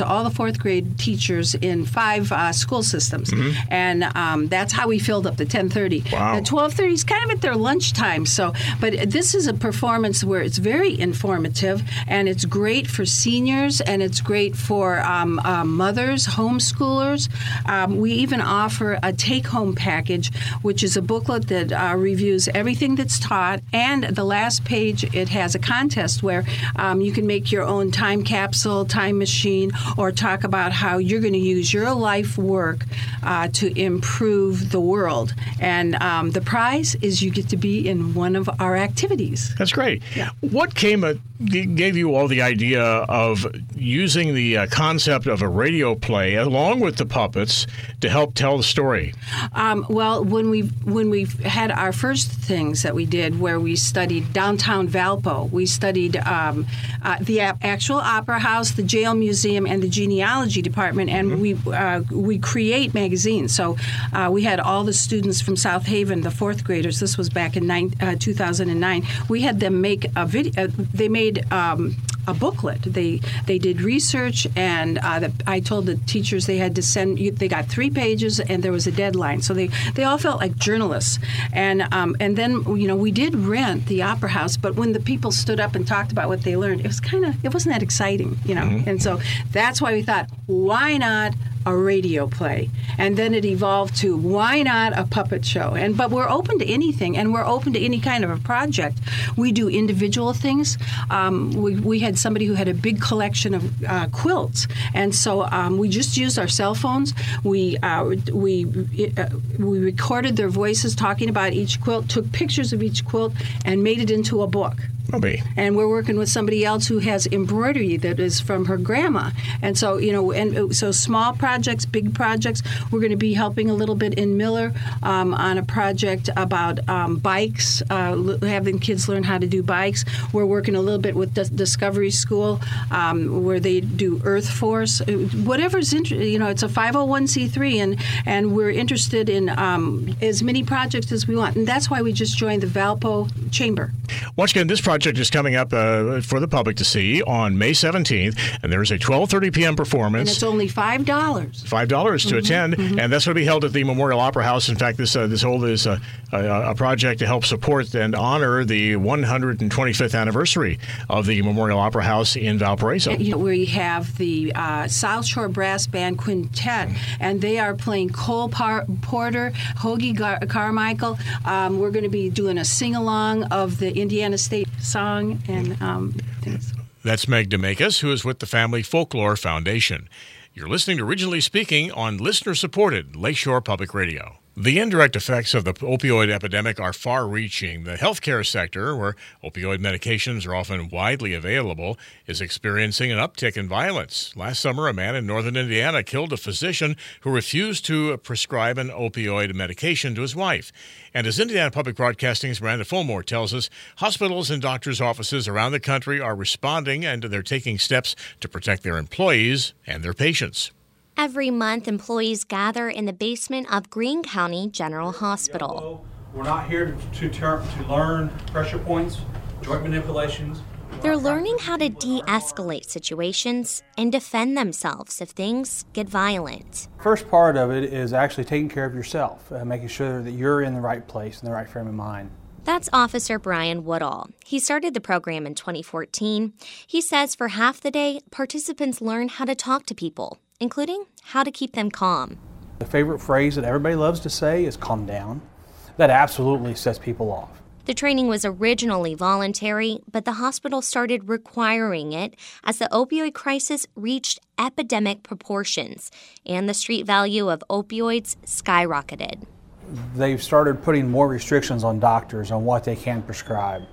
fourth grade teachers in five uh, school systems, mm-hmm. and um, that's how we filled up the ten thirty. Wow. The twelve thirty is kind of at their lunchtime. So, but this is a performance where it's very informative, and it's great for seniors, and it's great for um, uh, mothers, homeschoolers. Um, we even offer a take-home package, which is a booklet that uh, reviews everything that's taught, and the last page, it has a contest where um, you can make your own time capsule, time machine, or talk about how you're going to use your life work uh, to improve the world. And um, the prize is you get to be in one of our activities. That's great. Yeah. What came a, gave you all the idea of using the uh, concept of a radio play along with the puppets to help tell the story? Um, well, when we when we had our first things that we did, where we studied downtown Valpo, we studied um, uh, the actual opera house, the jail museum, and the genealogy department, and mm-hmm. we uh, we create magazines. So uh, we had all the students from South Haven, the fourth graders. This was back in nine, uh, two thousand nine. We had them make a video. Uh, they made um, a booklet. They they did research, and uh, the, I told the teachers they had to send. They got three pages, and there was a deadline. So they, they all felt like journalists. And um, and then you know we did rent the opera house, but when the people stood up and talked about what they learned, it was kind of it wasn't that exciting, you know. Mm-hmm. And so that's why we thought, why not a radio play? And then it evolved to, why not a puppet show? And but we're open to anything, and we're open to any kind of a project. We do individual things. Um, we, we had somebody who had a big collection of uh, quilts, and so um, we just used our cell phones. We uh, we uh, we recorded their voices talking about each quilt, took pictures of each quilt, and made it into a book. Okay. And we're working with somebody else who has embroidery that is from her grandma. And so, you know, and so small projects, big projects. We're going to be helping a little bit in Miller um, on a project about um, bikes, uh, having kids learn how to do bikes. We're working a little bit with D- Discovery School um, where they do Earth Force. Whatever's interesting, you know, it's a five oh one c three, and, and we're interested in um, as many projects as we want. And that's why we just joined the Valpo Chamber. Once again, this project is coming up uh, for the public to see on May seventeenth, and there's a twelve thirty p.m. performance. And it's only five dollars. five dollars to mm-hmm, attend, mm-hmm. and that's going to be held at the Memorial Opera House. In fact, this uh, this whole is a, a, a project to help support and honor the one hundred twenty-fifth anniversary of the Memorial Opera House in Valparaiso. You know, we have the uh, South Shore Brass Band Quintet, and they are playing Cole Par- Porter, Hoagie Gar- Carmichael. Um, we're going to be doing a sing-along of the Indiana State song and um, things. That's Meg DeMakis, who is with the Family Folklore Foundation. You're listening to Originally Speaking on listener-supported Lakeshore Public Radio. The indirect effects of the opioid epidemic are far-reaching. The healthcare sector, where opioid medications are often widely available, is experiencing an uptick in violence. Last summer, a man in northern Indiana killed a physician who refused to prescribe an opioid medication to his wife. And as Indiana Public Broadcasting's Miranda Fulmore tells us, hospitals and doctors' offices around the country are responding, and they're taking steps to protect their employees and their patients. Every month, employees gather in the basement of Greene County General Hospital. We're not here to, to, to learn pressure points, joint manipulations. They're learning how to de-escalate situations and defend themselves if things get violent. First part of it is actually taking care of yourself, uh, making sure that you're in the right place, in the right frame of mind. That's Officer Brian Woodall. He started the program in twenty fourteen. He says for half the day, participants learn how to talk to people, including how to keep them calm. The favorite phrase that everybody loves to say is calm down. That absolutely sets people off. The training was originally voluntary, but the hospital started requiring it as the opioid crisis reached epidemic proportions and the street value of opioids skyrocketed. They've started putting more restrictions on doctors on what they can prescribe.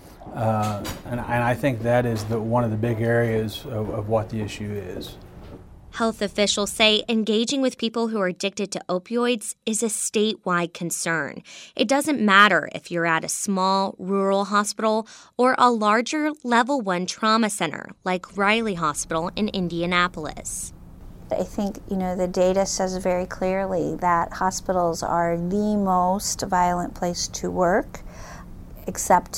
Uh, and, and I think that is the, one of the big areas of, of what the issue is. Health officials say engaging with people who are addicted to opioids is a statewide concern. It doesn't matter if you're at a small rural hospital or a larger level one trauma center like Riley Hospital in Indianapolis. I think, you know, the data says very clearly that hospitals are the most violent place to work, except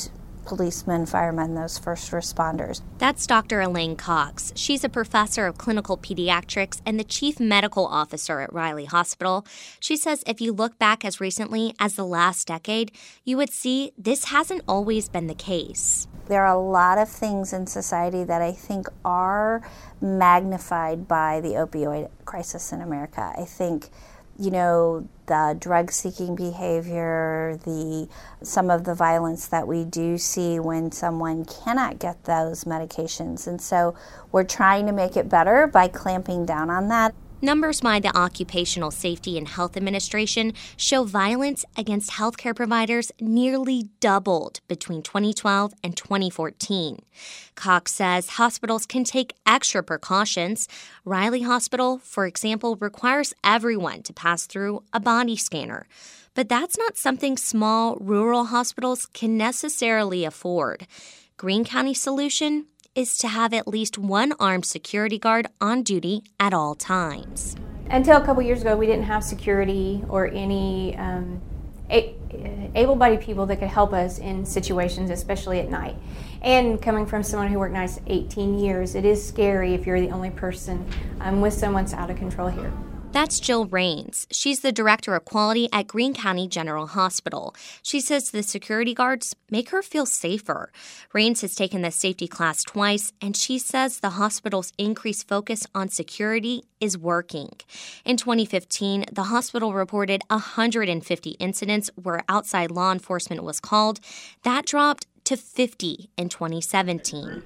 policemen, firemen, those first responders. That's Doctor Elaine Cox. She's a professor of clinical pediatrics and the chief medical officer at Riley Hospital. She says if you look back as recently as the last decade, you would see this hasn't always been the case. There are a lot of things in society that I think are magnified by the opioid crisis in America. I think, you know, the drug-seeking behavior, the some of the violence that we do see when someone cannot get those medications. And so we're trying to make it better by clamping down on that. Numbers by the Occupational Safety and Health Administration show violence against healthcare providers nearly doubled between twenty twelve and twenty fourteen. Cox says hospitals can take extra precautions. Riley Hospital, for example, requires everyone to pass through a body scanner. But that's not something small rural hospitals can necessarily afford. Greene County's solution is to have at least one armed security guard on duty at all times. Until a couple years ago, we didn't have security or any um, a- able-bodied people that could help us in situations, especially at night. And coming from someone who worked nights eighteen years, it is scary if you're the only person um, with someone that's out of control here. That's Jill Rains. She's the director of quality at Greene County General Hospital. She says the security guards make her feel safer. Rains has taken the safety class twice, and she says the hospital's increased focus on security is working. In twenty fifteen, the hospital reported one hundred fifty incidents where outside law enforcement was called. That dropped to fifty in twenty seventeen.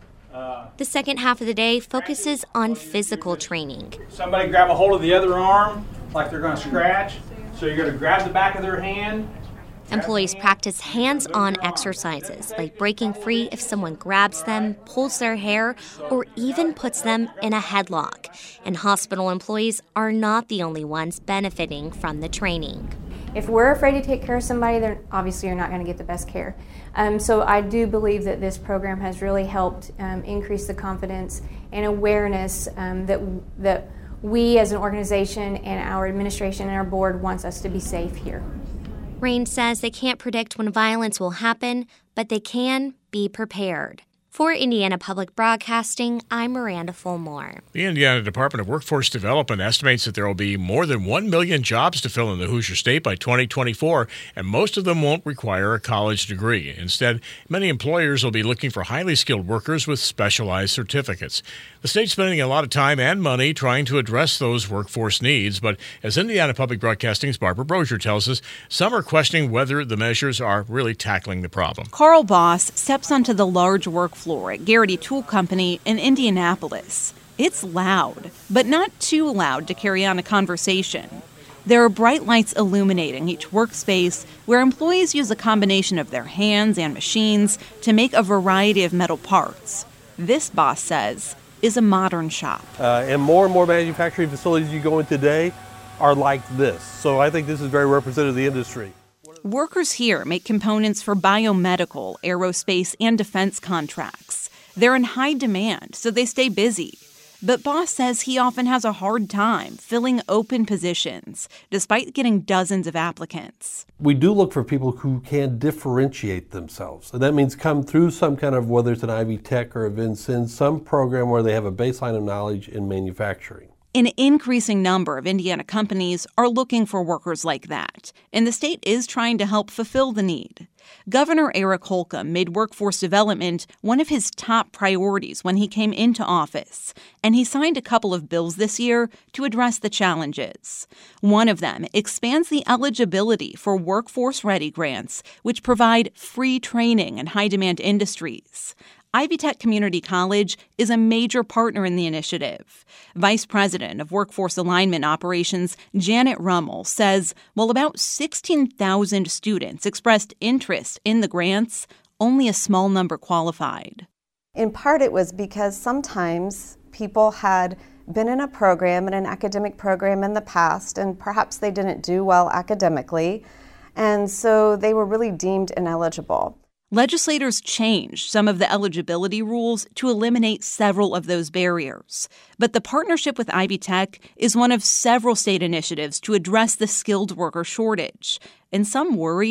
The second half of the day focuses on physical training. Somebody grab a hold of the other arm like they're going to scratch. So you're going to grab the back of their hand. Employees practice hands-on exercises like breaking free if someone grabs them, pulls their hair, or even puts them in a headlock. And hospital employees are not the only ones benefiting from the training. If we're afraid to take care of somebody, then obviously you're not going to get the best care. Um, so I do believe that this program has really helped um, increase the confidence and awareness um, that that we as an organization and our administration and our board wants us to be safe here. Rain says they can't predict when violence will happen, but they can be prepared. For Indiana Public Broadcasting, I'm Miranda Fulmore. The Indiana Department of Workforce Development estimates that there will be more than one million jobs to fill in the Hoosier State by twenty twenty-four, and most of them won't require a college degree. Instead, many employers will be looking for highly skilled workers with specialized certificates. The state's spending a lot of time and money trying to address those workforce needs, but as Indiana Public Broadcasting's Barbara Brozier tells us, some are questioning whether the measures are really tackling the problem. Carl Boss steps onto the large work floor at Garrity Tool Company in Indianapolis. It's loud, but not too loud to carry on a conversation. There are bright lights illuminating each workspace where employees use a combination of their hands and machines to make a variety of metal parts. This, Boss says, is a modern shop. Uh, and more and more manufacturing facilities you go in today are like this. So I think this is very representative of the industry. Workers here make components for biomedical, aerospace, and defense contracts. They're in high demand, so they stay busy. But Boss says he often has a hard time filling open positions, despite getting dozens of applicants. We do look for people who can differentiate themselves. And that means come through some kind of, whether it's an Ivy Tech or a Vincennes, some program where they have a baseline of knowledge in manufacturing. An increasing number of Indiana companies are looking for workers like that, and the state is trying to help fulfill the need. Governor Eric Holcomb made workforce development one of his top priorities when he came into office, and he signed a couple of bills this year to address the challenges. One of them expands the eligibility for Workforce Ready grants, which provide free training in high-demand industries. Ivy Tech Community College is a major partner in the initiative. Vice President of Workforce Alignment Operations, Janet Rummel, says while about sixteen thousand students expressed interest in the grants, only a small number qualified. In part, it was because sometimes people had been in a program, in an academic program in the past, and perhaps they didn't do well academically, and so they were really deemed ineligible. Legislators changed some of the eligibility rules to eliminate several of those barriers. But the partnership with Ivy Tech is one of several state initiatives to address the skilled worker shortage. And some worry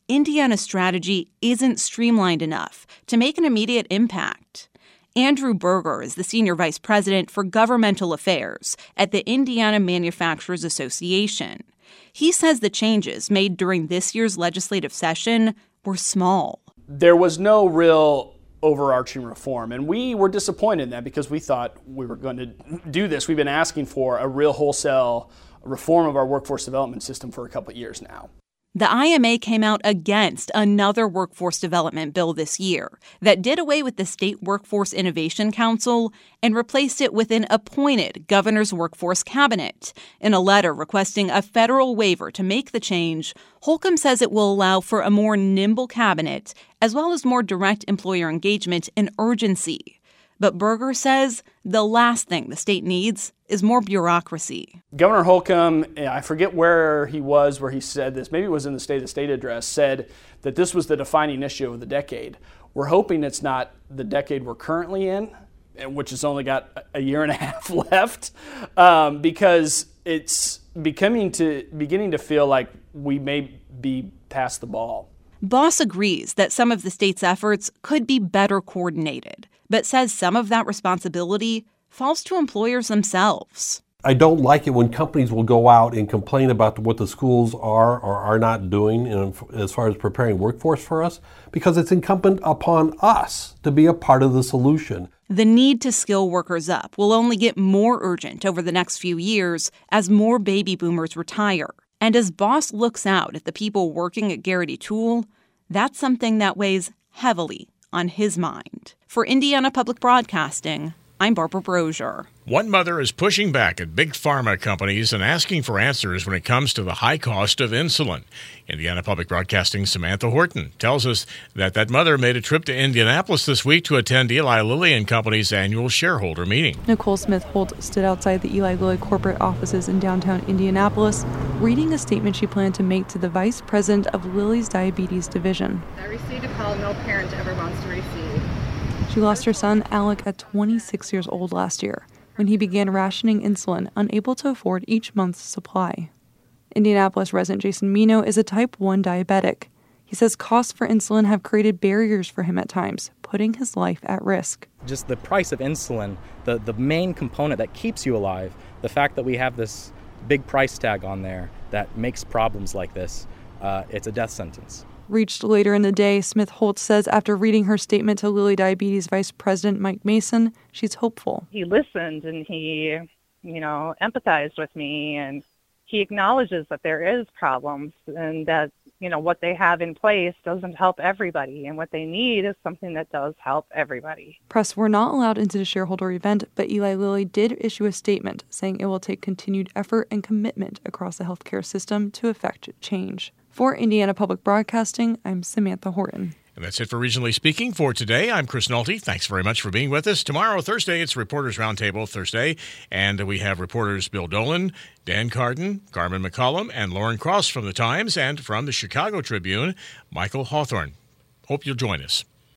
Indiana's strategy isn't streamlined enough to make an immediate impact. Andrew Berger is the Senior Vice President for Governmental Affairs at the Indiana Manufacturers Association. He says the changes made during this year's legislative session were small. There was no real overarching reform, and we were disappointed in that because we thought we were going to do this. We've been asking for a real wholesale reform of our workforce development system for a couple of years now. The I M A came out against another workforce development bill this year that did away with the State Workforce Innovation Council and replaced it with an appointed governor's workforce cabinet. In a letter requesting a federal waiver to make the change, Holcomb says it will allow for a more nimble cabinet as well as more direct employer engagement and urgency. But Berger says the last thing the state needs is more bureaucracy. Governor Holcomb, I forget where he was where he said this, maybe it was in the State of the State address, said that this was the defining issue of the decade. We're hoping it's not the decade we're currently in, which has only got a year and a half left, um, because it's becoming to beginning to feel like we may be past the ball. Boss agrees that some of the state's efforts could be better coordinated, but says some of that responsibility falls to employers themselves. I don't like it when companies will go out and complain about what the schools are or are not doing in, as far as preparing workforce for us, because it's incumbent upon us to be a part of the solution. The need to skill workers up will only get more urgent over the next few years as more baby boomers retire. And as Boss looks out at the people working at Garrity Tool, that's something that weighs heavily on his mind. For Indiana Public Broadcasting, I'm Barbara Brosier. One mother is pushing back at big pharma companies and asking for answers when it comes to the high cost of insulin. Indiana Public Broadcasting's Samantha Horton tells us that that mother made a trip to Indianapolis this week to attend Eli Lilly and Company's annual shareholder meeting. Nicole Smith Holt stood outside the Eli Lilly corporate offices in downtown Indianapolis, reading a statement she planned to make to the vice president of Lilly's diabetes division. I received a call no parent ever wants to receive. She lost her son, Alec, at twenty-six years old last year, when he began rationing insulin, unable to afford each month's supply. Indianapolis resident Jason Mino is a type one diabetic. He says costs for insulin have created barriers for him at times, putting his life at risk. Just the price of insulin, the, the main component that keeps you alive, the fact that we have this big price tag on there that makes problems like this, uh, it's a death sentence. Reached later in the day, Smith Holt says after reading her statement to Lilly Diabetes Vice President Mike Mason, she's hopeful. He listened and he, you know, empathized with me, and he acknowledges that there is problems and that, you know, what they have in place doesn't help everybody, and what they need is something that does help everybody. Press were not allowed into the shareholder event, but Eli Lilly did issue a statement saying it will take continued effort and commitment across the healthcare system to effect change. For Indiana Public Broadcasting, I'm Samantha Horton. And that's it for Regionally Speaking for today. I'm Chris Nolte. Thanks very much for being with us. Tomorrow, Thursday, it's Reporters Roundtable Thursday, and we have reporters Bill Dolan, Dan Carden, Carmen McCollum, and Lauren Cross from The Times, and from the Chicago Tribune, Michael Hawthorne. Hope you'll join us.